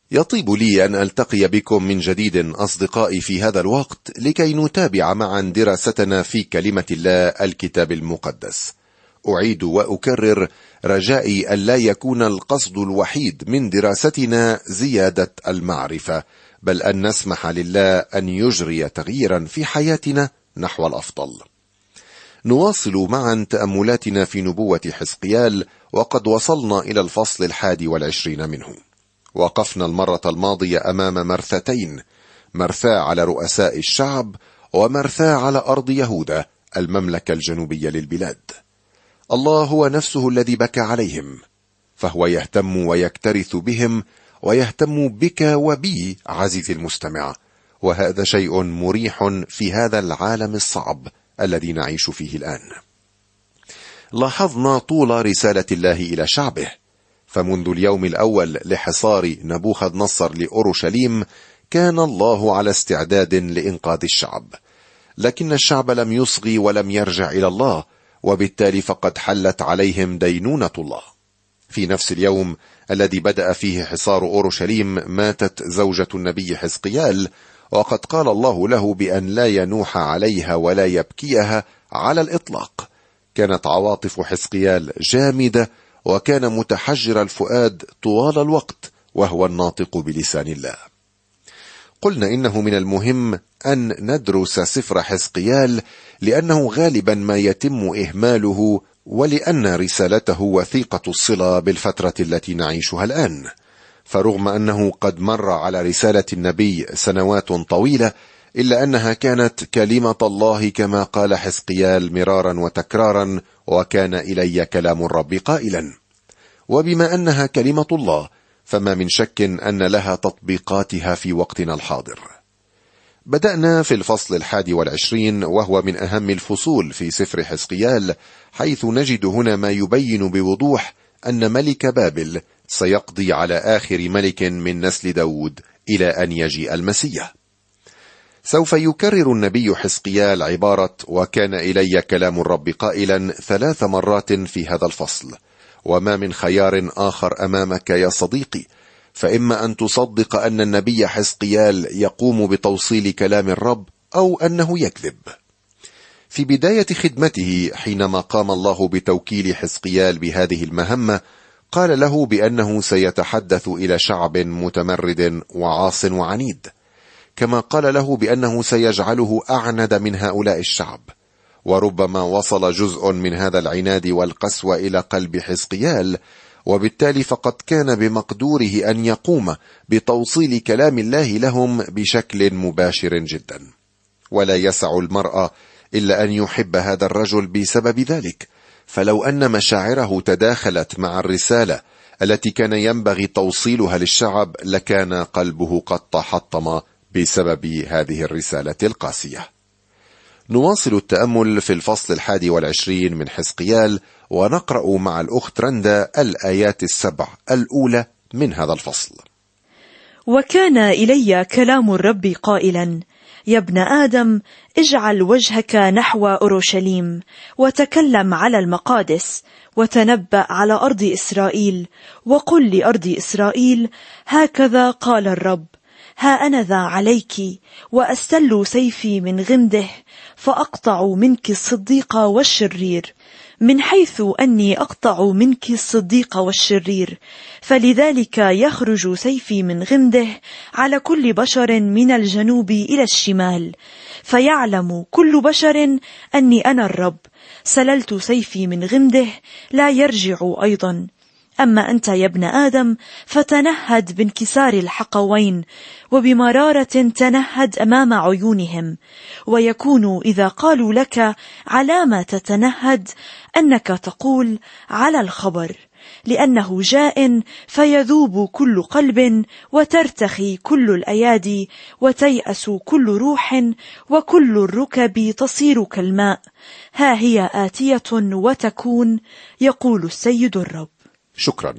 يطيب لي أن ألتقي بكم من جديد أصدقائي في هذا الوقت لكي نتابع معا دراستنا في كلمة الله الكتاب المقدس. أعيد وأكرر رجائي ألا يكون القصد الوحيد من دراستنا زيادة المعرفة، بل أن نسمح لله أن يجري تغييرا في حياتنا نحو الأفضل. نواصل معا تأملاتنا في نبوة حزقيال، وقد وصلنا إلى الفصل 21 منه. وقفنا المرة الماضية أمام مرثتين: مرثاة على رؤساء الشعب، ومرثاة على أرض يهوذا المملكة الجنوبية للبلاد. الله هو نفسه الذي بكى عليهم، فهو يهتم ويكترث بهم، ويهتم بك وبي عزيزي المستمع، وهذا شيء مريح في هذا العالم الصعب الذي نعيش فيه الآن. لاحظنا طول رسالة الله إلى شعبه، فمنذ اليوم الأول لحصار نبوخذ نصر لأورشليم كان الله على استعداد لإنقاذ الشعب، لكن الشعب لم يصغي ولم يرجع إلى الله، وبالتالي فقد حلت عليهم دينونة الله. في نفس اليوم الذي بدأ فيه حصار أورشليم ماتت زوجة النبي حزقيال، وقد قال الله له بأن لا ينوح عليها ولا يبكيها على الإطلاق. كانت عواطف حزقيال جامدة، وكان متحجر الفؤاد طوال الوقت وهو الناطق بلسان الله. قلنا إنه من المهم أن ندرس سفر حزقيال، لأنه غالبا ما يتم إهماله، ولأن رسالته وثيقة الصلة بالفترة التي نعيشها الآن. فرغم أنه قد مر على رسالة النبي سنوات طويلة، إلا أنها كانت كلمة الله كما قال حزقيال مرارا وتكرارا: وكان إلي كلام الرب قائلا. وبما أنها كلمة الله فما من شك أن لها تطبيقاتها في وقتنا الحاضر. بدأنا في الفصل 21، وهو من أهم الفصول في سفر حزقيال، حيث نجد هنا ما يبين بوضوح أن ملك بابل سيقضي على آخر ملك من نسل داود إلى أن يجيء المسيح. سوف يكرر النبي حزقيال عبارة وكان إلي كلام الرب قائلا 3 مرات في هذا الفصل، وما من خيار آخر أمامك يا صديقي، فإما أن تصدق أن النبي حزقيال يقوم بتوصيل كلام الرب، أو أنه يكذب. في بداية خدمته حينما قام الله بتوكيل حزقيال بهذه المهمة، قال له بأنه سيتحدث إلى شعب متمرد وعاص وعنيد، كما قال له بأنه سيجعله أعند من هؤلاء الشعب. وربما وصل جزء من هذا العناد والقسوة إلى قلب حزقيال، وبالتالي فقد كان بمقدوره أن يقوم بتوصيل كلام الله لهم بشكل مباشر جدا. ولا يسع المرء إلا أن يحب هذا الرجل بسبب ذلك، فلو أن مشاعره تداخلت مع الرسالة التي كان ينبغي توصيلها للشعب لكان قلبه قد تحطم بسبب هذه الرسالة القاسية. نواصل التأمل في الفصل 21 من حزقيال، ونقرأ مع الأخت رندا الآيات 7 الأولى من هذا الفصل. وكان إلي كلام الرب قائلا: يا ابن آدم، اجعل وجهك نحو أورشليم، وتكلم على المقادس، وتنبأ على أرض إسرائيل، وقل لأرض إسرائيل: هكذا قال الرب، ها أنا ذا عليك، وأستل سيفي من غمده، فأقطع منك الصديق والشرير، من حيث أني أقطع منك الصديق والشرير، فلذلك يخرج سيفي من غمده على كل بشر من الجنوب إلى الشمال، فيعلم كل بشر أني أنا الرب، سللت سيفي من غمده لا يرجع أيضا. أما أنت يا ابن آدم فتنهد بانكسار الحقوين، وبمرارة تنهد أمام عيونهم، ويكون إذا قالوا لك على ما تتنهد أنك تقول على الخبر، لأنه جاء فيذوب كل قلب، وترتخي كل الأيادي، وتيأس كل روح، وكل الركب تصير كالماء، ها هي آتية وتكون، يقول السيد الرب. شكرا.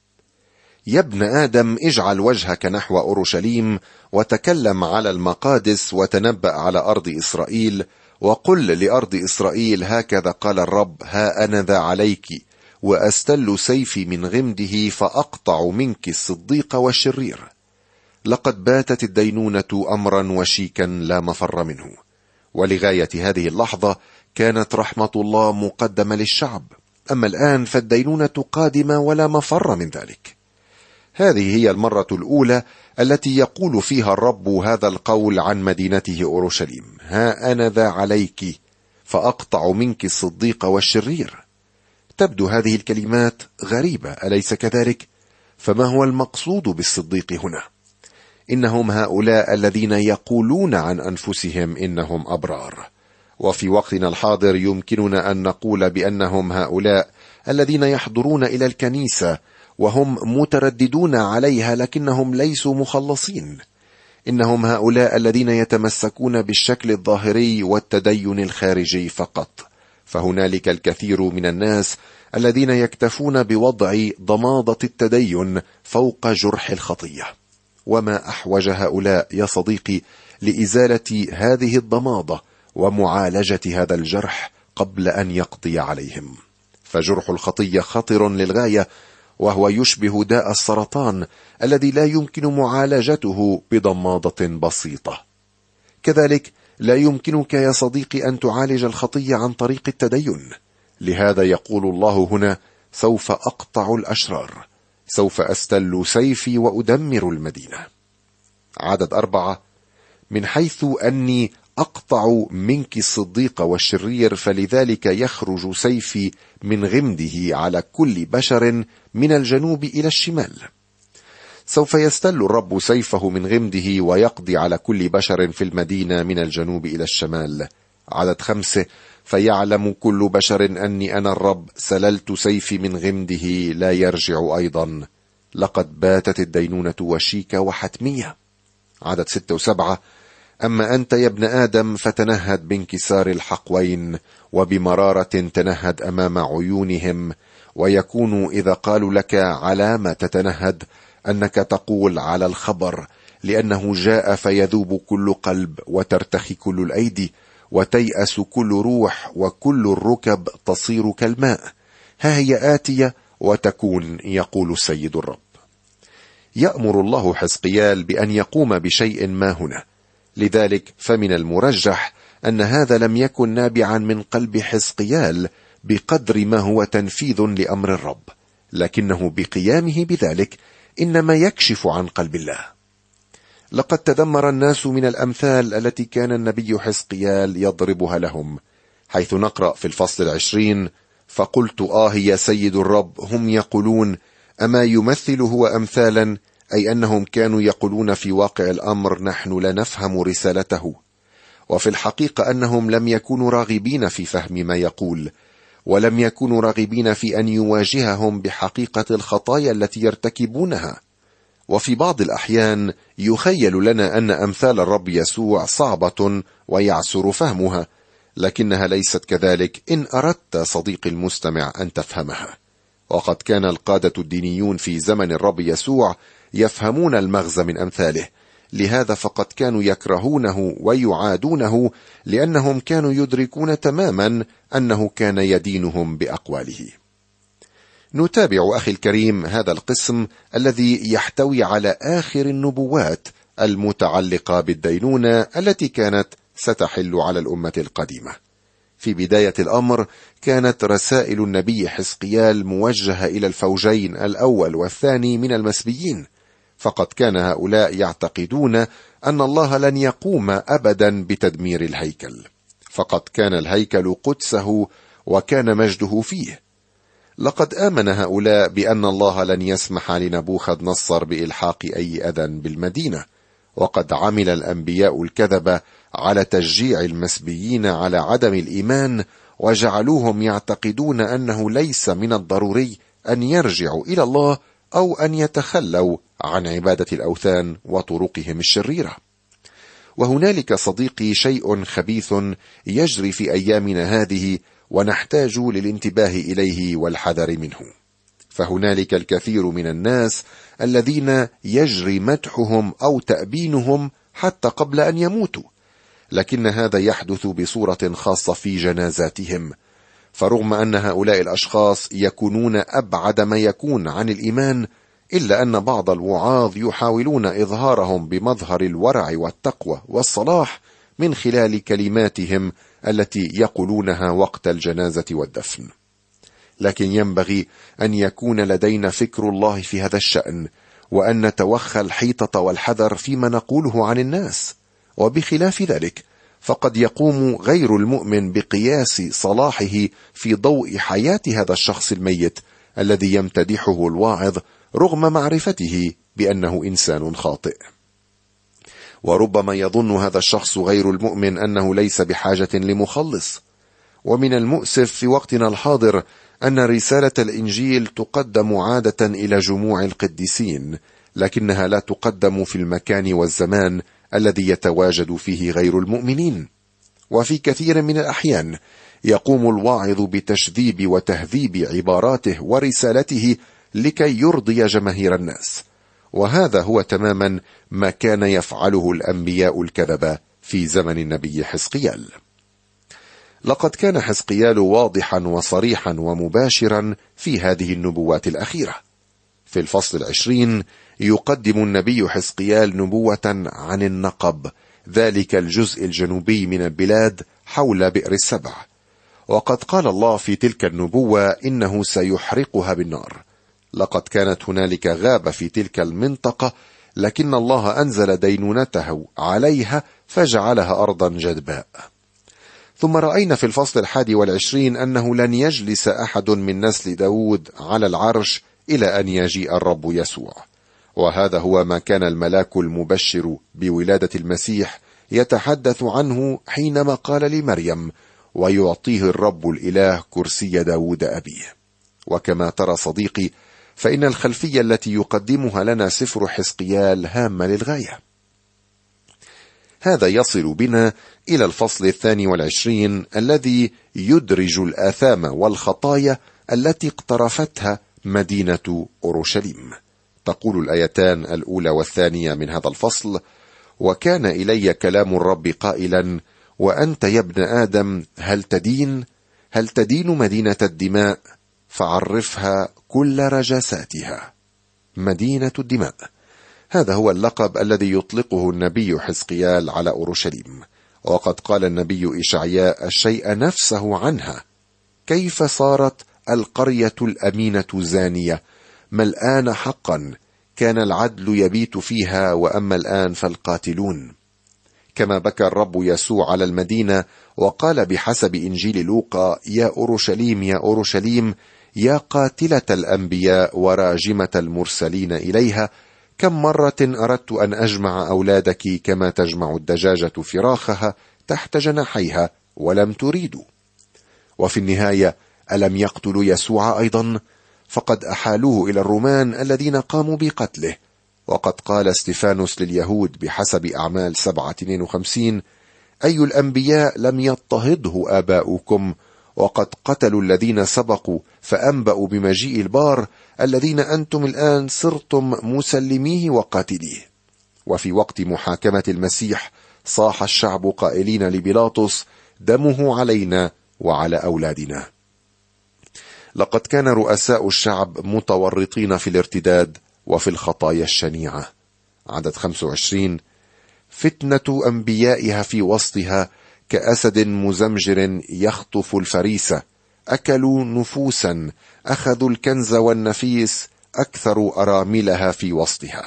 يا ابن آدم، اجعل وجهك نحو أورشليم، وتكلم على المقادس، وتنبأ على أرض إسرائيل، وقل لأرض إسرائيل: هكذا قال الرب، ها أنا ذا عليك، وأستل سيفي من غمده، فأقطع منك الصديق والشرير. لقد باتت الدينونة أمرا وشيكا لا مفر منه، ولغاية هذه اللحظة كانت رحمة الله مقدمة للشعب، أما الآن فالدينونة قادمة ولا مفر من ذلك. هذه هي المرة الأولى التي يقول فيها الرب هذا القول عن مدينته أورشليم: ها أنا ذا عليك فأقطع منك الصديق والشرير. تبدو هذه الكلمات غريبة، أليس كذلك؟ فما هو المقصود بالصديق هنا؟ إنهم هؤلاء الذين يقولون عن أنفسهم إنهم أبرار، وفي وقتنا الحاضر يمكننا أن نقول بأنهم هؤلاء الذين يحضرون إلى الكنيسة وهم مترددون عليها لكنهم ليسوا مخلصين. إنهم هؤلاء الذين يتمسكون بالشكل الظاهري والتدين الخارجي فقط، فهنالك الكثير من الناس الذين يكتفون بوضع ضمادة التدين فوق جرح الخطية. وما أحوج هؤلاء يا صديقي لإزالة هذه الضمادة ومعالجة هذا الجرح قبل أن يقضي عليهم، فجرح الخطية خطر للغاية، وهو يشبه داء السرطان الذي لا يمكن معالجته بضمادة بسيطة. كذلك لا يمكنك يا صديقي أن تعالج الخطية عن طريق التدين. لهذا يقول الله هنا: سوف أقطع الأشرار، سوف أستل سيفي وأدمر المدينة. عدد 4: من حيث أني أقطع منك الصديق والشرير فلذلك يخرج سيفي من غمده على كل بشر من الجنوب إلى الشمال. سوف يستل الرب سيفه من غمده ويقضي على كل بشر في المدينة من الجنوب إلى الشمال. عدد 5: فيعلم كل بشر أني أنا الرب، سللت سيفي من غمده لا يرجع أيضا، لقد باتت الدينونة وشيكة وحتمية. عدد 6 و7: أما أنت يا ابن آدم فتنهد بانكسار الحقوين وبمرارة تنهد أمام عيونهم، ويكون إذا قالوا لك علامة تتنهد أنك تقول على الخبر، لأنه جاء فيذوب كل قلب وترتخي كل الأيدي وتيأس كل روح وكل الركب تصير كالماء. ها هي آتية وتكون، يقول السيد الرب. يأمر الله حزقيال بأن يقوم بشيء ما هنا، لذلك فمن المرجح أن هذا لم يكن نابعا من قلب حزقيال بقدر ما هو تنفيذ لأمر الرب، لكنه بقيامه بذلك إنما يكشف عن قلب الله. لقد تذمر الناس من الأمثال التي كان النبي حزقيال يضربها لهم، حيث نقرأ في الفصل 20: فقلت يا سيد الرب، هم يقولون أما يمثل هو أمثالا، أي أنهم كانوا يقولون في واقع الأمر نحن لا نفهم رسالته، وفي الحقيقة أنهم لم يكونوا راغبين في فهم ما يقول، ولم يكونوا راغبين في أن يواجههم بحقيقة الخطايا التي يرتكبونها. وفي بعض الأحيان يخيل لنا أن أمثال الرب يسوع صعبة ويعسر فهمها، لكنها ليست كذلك إن أردت صديقي المستمع أن تفهمها. وقد كان القادة الدينيون في زمن الرب يسوع يفهمون المغزى من أمثاله، لهذا فقد كانوا يكرهونه ويعادونه، لأنهم كانوا يدركون تماما أنه كان يدينهم بأقواله. نتابع أخي الكريم هذا القسم الذي يحتوي على آخر النبوات المتعلقة بالدينونة التي كانت ستحل على الأمة القديمة. في بداية الأمر كانت رسائل النبي حزقيال موجهة إلى الفوجين الأول والثاني من المسبيين، فقد كان هؤلاء يعتقدون أن الله لن يقوم أبدا بتدمير الهيكل، فقد كان الهيكل قدسه وكان مجده فيه. لقد آمن هؤلاء بأن الله لن يسمح لنبوخذ نصر بإلحاق أي أذى بالمدينة، وقد عمل الأنبياء الكذبة على تشجيع المسبيين على عدم الإيمان، وجعلوهم يعتقدون أنه ليس من الضروري أن يرجعوا إلى الله أو أن يتخلوا عن عبادة الأوثان وطرقهم الشريرة. وهنالك صديقي شيء خبيث يجري في أيامنا هذه، ونحتاج للانتباه إليه والحذر منه. فهنالك الكثير من الناس الذين يجري مدحهم أو تأبينهم حتى قبل أن يموتوا، لكن هذا يحدث بصورة خاصة في جنازاتهم. فرغم أن هؤلاء الأشخاص يكونون أبعد ما يكون عن الإيمان، إلا أن بعض الوعاظ يحاولون إظهارهم بمظهر الورع والتقوى والصلاح من خلال كلماتهم التي يقولونها وقت الجنازة والدفن. لكن ينبغي أن يكون لدينا فكر الله في هذا الشأن، وأن نتوخى الحيطة والحذر فيما نقوله عن الناس. وبخلاف ذلك فقد يقوم غير المؤمن بقياس صلاحه في ضوء حياة هذا الشخص الميت الذي يمتدحه الواعظ رغم معرفته بأنه إنسان خاطئ. وربما يظن هذا الشخص غير المؤمن أنه ليس بحاجة لمخلص. ومن المؤسف في وقتنا الحاضر أن رسالة الإنجيل تقدم عادة إلى جموع القديسين، لكنها لا تقدم في المكان والزمان الذي يتواجد فيه غير المؤمنين. وفي كثير من الأحيان يقوم الواعظ بتشذيب وتهذيب عباراته ورسالته لكي يرضي جماهير الناس، وهذا هو تماما ما كان يفعله الأنبياء الكذبة في زمن النبي حزقيال. لقد كان حزقيال واضحا وصريحا ومباشرا في هذه النبوات الأخيرة. في الفصل 20 يقدم النبي حزقيال نبوة عن النقب، ذلك الجزء الجنوبي من البلاد حول بئر السبع. وقد قال الله في تلك النبوة إنه سيحرقها بالنار. لقد كانت هنالك غابة في تلك المنطقة، لكن الله أنزل دينونته عليها فجعلها أرضا جدباء. ثم رأينا في الفصل 21 أنه لن يجلس أحد من نسل داود على العرش إلى أن يجيء الرب يسوع. وهذا هو ما كان الملاك المبشر بولادة المسيح يتحدث عنه حينما قال لمريم: ويعطيه الرب الإله كرسي داود أبيه. وكما ترى صديقي، فإن الخلفية التي يقدمها لنا سفر حزقيال هامة للغاية. هذا يصل بنا إلى الفصل 22 الذي يدرج الآثام والخطايا التي اقترفتها مدينة أورشليم. تقول الآيتان الأولى والثانية من هذا الفصل: وكان إلي كلام الرب قائلا: وأنت يا ابن آدم هل تدين مدينة الدماء، فعرفها كل رجاساتها. مدينة الدماء، هذا هو اللقب الذي يطلقه النبي حزقيال على أورشليم. وقد قال النبي إشعياء الشيء نفسه عنها: كيف صارت القرية الأمينة زانية، ملآن حقا، كان العدل يبيت فيها، وأما الآن فالقاتلون. كما بكى الرب يسوع على المدينة وقال بحسب إنجيل لوقا: يا أورشليم يا أورشليم، يا قاتلة الأنبياء وراجمة المرسلين إليها، كم مرة أردت أن أجمع أولادك كما تجمع الدجاجة فراخها تحت جناحيها ولم تريدوا. وفي النهاية ألم يقتلوا يسوع أيضا؟ فقد أحالوه إلى الرومان الذين قاموا بقتله. وقد قال استفانوس لليهود بحسب أعمال 7:52: أي الأنبياء لم يضطهده آباؤكم، وقد قتلوا الذين سبقوا فأنبأوا بمجيء البار، الذين أنتم الآن صرتم مسلميه وقاتليه. وفي وقت محاكمة المسيح صاح الشعب قائلين لبيلاطس: دمه علينا وعلى أولادنا. لقد كان رؤساء الشعب متورطين في الارتداد وفي الخطايا الشنيعة. عدد 25: فتنة أنبيائها في وسطها كأسد مزمجر يخطف الفريسة، أكلوا نفوسا، أخذوا الكنز والنفيس، أكثر أراملها في وسطها.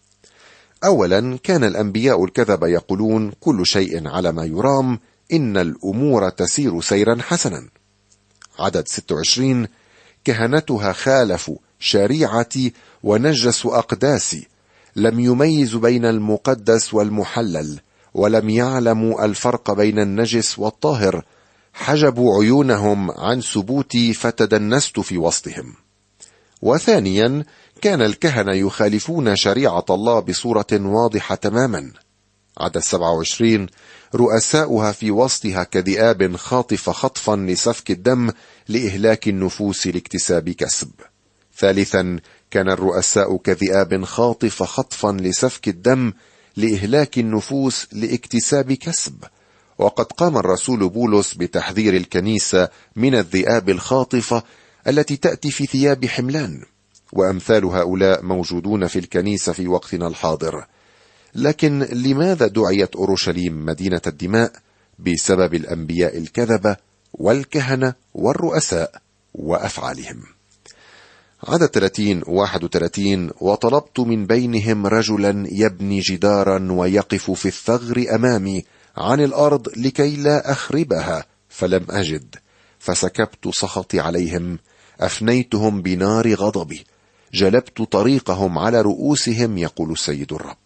أولا، كان الأنبياء الكذبة يقولون: كل شيء على ما يرام، إن الأمور تسير سيرا حسنا. عدد 26: كهنتها خالفوا شريعتي ونجسوا أقداسي، لم يميزوا بين المقدس والمحلل، ولم يعلموا الفرق بين النجس والطاهر، حجبوا عيونهم عن ثبوتي فتدنست في وسطهم. وثانيا، كان الكهنة يخالفون شريعة الله بصورة واضحة تماما. عدد 27: رؤساؤها في وسطها كذئاب خاطف خطفا لسفك الدم لإهلاك النفوس لاكتساب كسب. ثالثا، كان الرؤساء كذئاب خاطف خطفا لسفك الدم لإهلاك النفوس لاكتساب كسب. وقد قام الرسول بولس بتحذير الكنيسة من الذئاب الخاطفة التي تأتي في ثياب حملان. وأمثال هؤلاء موجودون في الكنيسة في وقتنا الحاضر. لكن لماذا دعيت أورشليم مدينة الدماء؟ بسبب الأنبياء الكذبة والكهنة والرؤساء وأفعالهم. عدد 30-31: وطلبت من بينهم رجلا يبني جدارا ويقف في الثغر أمامي عن الأرض لكي لا أخربها، فلم أجد، فسكبت سخطي عليهم، أفنيتهم بنار غضبي، جلبت طريقهم على رؤوسهم، يقول السيد الرب.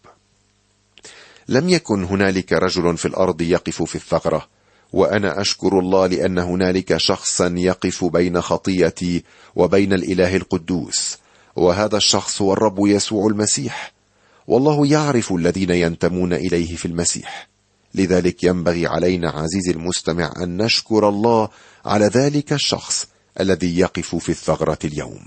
لم يكن هنالك رجل في الأرض يقف في الثغرة، وأنا أشكر الله لأن هنالك شخصا يقف بين خطيتي وبين الإله القدوس، وهذا الشخص هو الرب يسوع المسيح، والله يعرف الذين ينتمون إليه في المسيح. لذلك ينبغي علينا عزيزي المستمع أن نشكر الله على ذلك الشخص الذي يقف في الثغرة اليوم.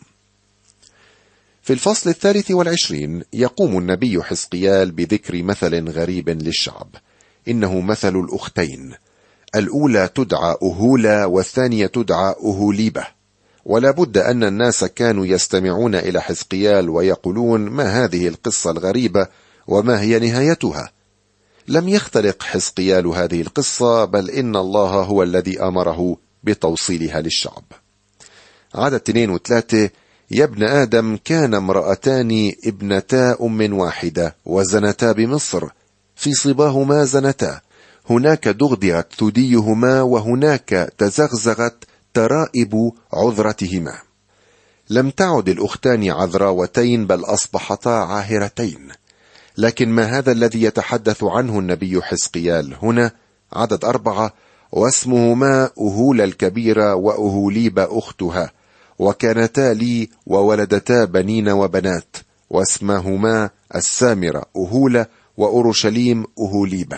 في الفصل 23 يقوم النبي حزقيال بذكر مثل غريب للشعب، إنه مثل الأختين، الأولى تدعى أهولة والثانية تدعى أهوليبة. ولا بد أن الناس كانوا يستمعون إلى حزقيال ويقولون: ما هذه القصة الغريبة وما هي نهايتها؟ لم يختلق حزقيال هذه القصة، بل إن الله هو الذي أمره بتوصيلها للشعب. عدد 2 و3: يا ابن آدم، كان امرأتان ابنتا أم واحدة وزنتا بمصر، في صباهما زنتا، هناك دغدغت ثديهما وهناك تزغزغت ترائب عذرتهما. لم تعد الأختان عذراوتين، بل أصبحتا عاهرتين. لكن ما هذا الذي يتحدث عنه النبي حزقيال هنا؟ عدد 4: واسمهما أهولة الكبيرة وأهوليبة أختها، وكانتا لي وولدتا بنين وبنات، واسمهما السامرة أهولة وأورشليم أهوليبة.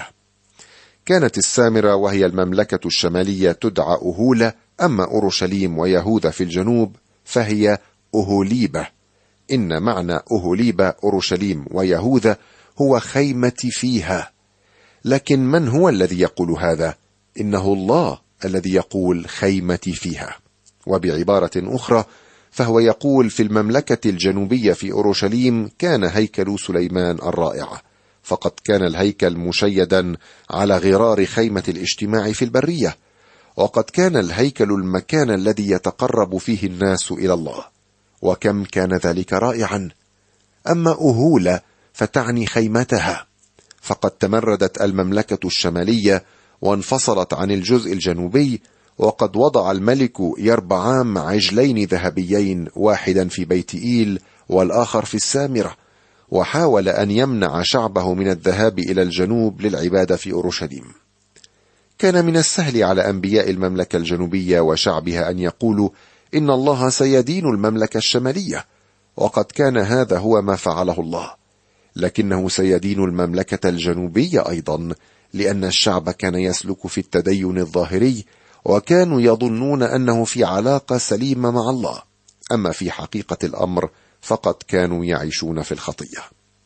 كانت السامرة وهي المملكة الشمالية تدعى أهولة، أما أورشليم ويهوذا في الجنوب فهي أهوليبة. إن معنى أهوليبة أورشليم ويهوذا هو خيمتي فيها. لكن من هو الذي يقول هذا؟ إنه الله الذي يقول خيمتي فيها. وبعبارة أخرى فهو يقول: في المملكة الجنوبية في أورشليم كان هيكل سليمان الرائع، فقد كان الهيكل مشيدا على غرار خيمة الاجتماع في البرية، وقد كان الهيكل المكان الذي يتقرب فيه الناس إلى الله، وكم كان ذلك رائعا. أما أهولة فتعني خيمتها، فقد تمردت المملكة الشمالية وانفصلت عن الجزء الجنوبي، وقد وضع الملك يربعام عجلين ذهبيين، واحدا في بيت إيل والآخر في السامرة، وحاول أن يمنع شعبه من الذهاب إلى الجنوب للعبادة في أورشليم. كان من السهل على أنبياء المملكة الجنوبية وشعبها أن يقولوا: إن الله سيدين المملكة الشمالية، وقد كان هذا هو ما فعله الله، لكنه سيدين المملكة الجنوبية أيضا، لأن الشعب كان يسلك في التدين الظاهري، وكانوا يظنون أنه في علاقة سليمة مع الله، أما في حقيقة الأمر فقد كانوا يعيشون في الخطية.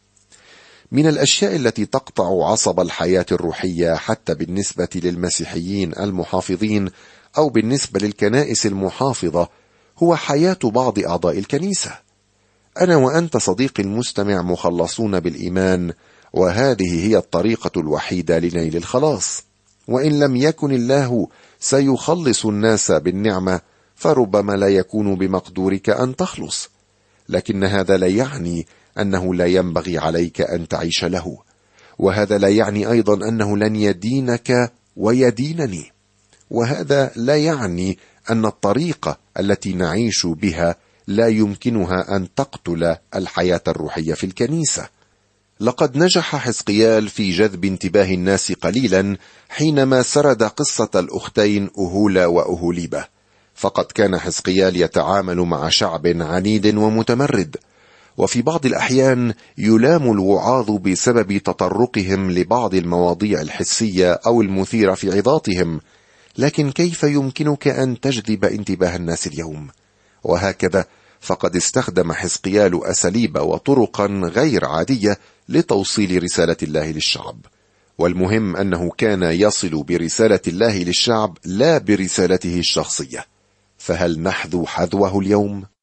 من الأشياء التي تقطع عصب الحياة الروحية حتى بالنسبة للمسيحيين المحافظين أو بالنسبة للكنائس المحافظة هو حياة بعض أعضاء الكنيسة. أنا وأنت صديقي المستمع مخلصون بالإيمان، وهذه هي الطريقة الوحيدة لنيل الخلاص. وإن لم يكن الله سيخلص الناس بالنعمة، فربما لا يكون بمقدورك أن تخلص، لكن هذا لا يعني أنه لا ينبغي عليك أن تعيش له، وهذا لا يعني أيضا أنه لن يدينك ويدينني، وهذا لا يعني أن الطريقة التي نعيش بها لا يمكنها أن تقتل الحياة الروحية في الكنيسة. لقد نجح حزقيال في جذب انتباه الناس قليلا حينما سرد قصة الأختين أهولة وأهوليبة، فقد كان حزقيال يتعامل مع شعب عنيد ومتمرد، وفي بعض الأحيان يلام الوعاظ بسبب تطرقهم لبعض المواضيع الحسية أو المثيرة في عظاتهم. لكن كيف يمكنك أن تجذب انتباه الناس اليوم؟ وهكذا فقد استخدم حزقيال أساليب وطرقا غير عادية لتوصيل رسالة الله للشعب، والمهم أنه كان يصل برسالة الله للشعب لا برسالته الشخصية. فهل نحذو حذوه اليوم؟